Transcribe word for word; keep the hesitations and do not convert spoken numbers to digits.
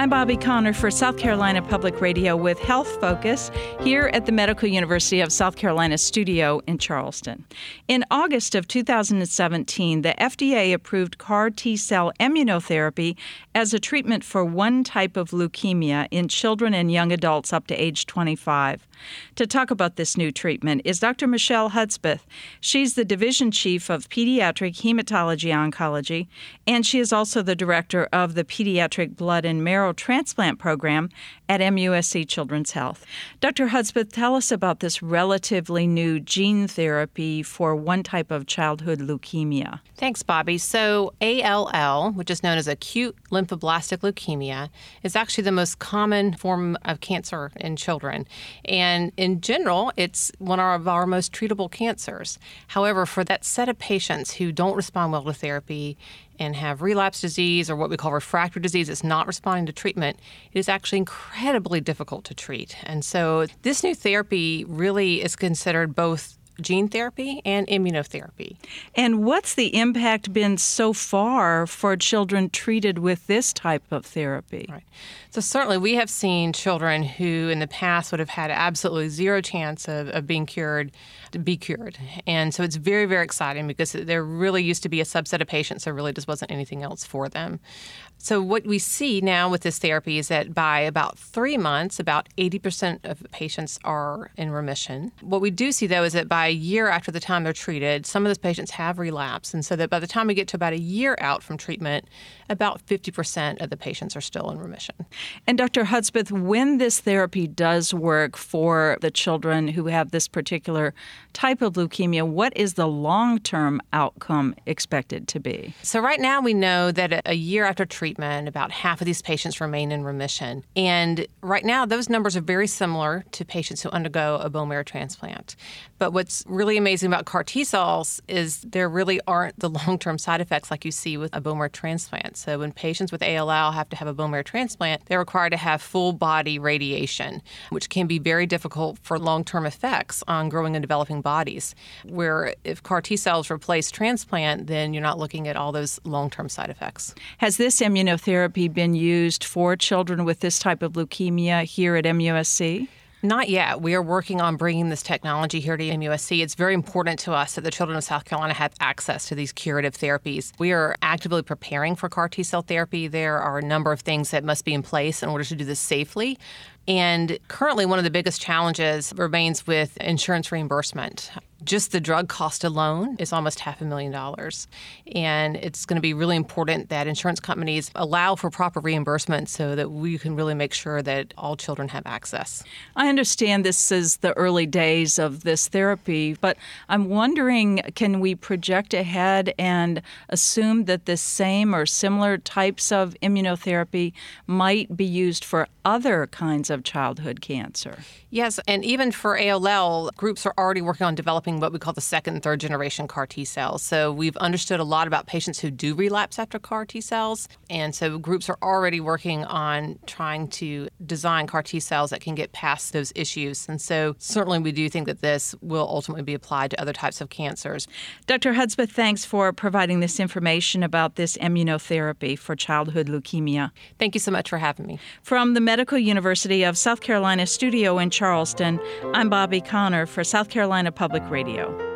I'm Bobby Connor for South Carolina Public Radio with Health Focus here at the Medical University of South Carolina studio in Charleston. In August of two thousand seventeen, the F D A approved CAR T-cell immunotherapy as a treatment for one type of leukemia in children and young adults up to age twenty-five. To talk about this new treatment is Doctor Michelle Hudspeth. She's the Division Chief of Pediatric Hematology Oncology, and she is also the Director of the Pediatric Blood and Marrow Transplant Program at M U S C Children's Health. Doctor Hudspeth, tell us about this relatively new gene therapy for one type of childhood leukemia. Thanks, Bobby. So A L L, which is known as acute lymphoblastic leukemia, is actually the most common form of cancer in children. And in general, it's one of our most treatable cancers. However, for that set of patients who don't respond well to therapy and have relapse disease or what we call refractory disease that's not responding to treatment, it is actually incredibly difficult to treat. And so this new therapy really is considered both gene therapy and immunotherapy. And what's the impact been so far for children treated with this type of therapy? Right. So certainly we have seen children who in the past would have had absolutely zero chance of, of being cured to be cured. And so it's very, very exciting because there really used to be a subset of patients there really just wasn't anything else for them. So what we see now with this therapy is that by about three months, about eighty percent of patients are in remission. What we do see, though, is that by a year after the time they're treated, some of those patients have relapsed. And so that by the time we get to about a year out from treatment, about fifty percent of the patients are still in remission. And Doctor Hudspeth, when this therapy does work for the children who have this particular type of leukemia, what is the long-term outcome expected to be? So right now we know that a year after treatment, about half of these patients remain in remission. And right now, those numbers are very similar to patients who undergo a bone marrow transplant. But what's really amazing about CAR T-cells is there really aren't the long-term side effects like you see with a bone marrow transplant. So when patients with A L L have to have a bone marrow transplant, they're required to have full-body radiation, which can be very difficult for long-term effects on growing and developing bodies. Where if CAR T-cells replace transplant, then you're not looking at all those long-term side effects. Has this immunotherapy been used for children with this type of leukemia here at M U S C? Not yet. We are working on bringing this technology here to M U S C. It's very important to us that the children of South Carolina have access to these curative therapies. We are actively preparing for CAR T-cell therapy. There are a number of things that must be in place in order to do this safely. And currently, one of the biggest challenges remains with insurance reimbursement. Just the drug cost alone is almost half a million dollars. And it's going to be really important that insurance companies allow for proper reimbursement so that we can really make sure that all children have access. I understand this is the early days of this therapy, but I'm wondering, can we project ahead and assume that the same or similar types of immunotherapy might be used for other kinds of childhood cancer? Yes, and even for A L L, groups are already working on developing what we call the second and third generation CAR T-cells. So we've understood a lot about patients who do relapse after CAR T-cells, and so groups are already working on trying to design CAR T-cells that can get past those issues. And so certainly we do think that this will ultimately be applied to other types of cancers. Doctor Hudspeth, thanks for providing this information about this immunotherapy for childhood leukemia. Thank you so much for having me. From the Medical University of South Carolina studio in Charleston, I'm Bobby Connor for South Carolina Public Radio.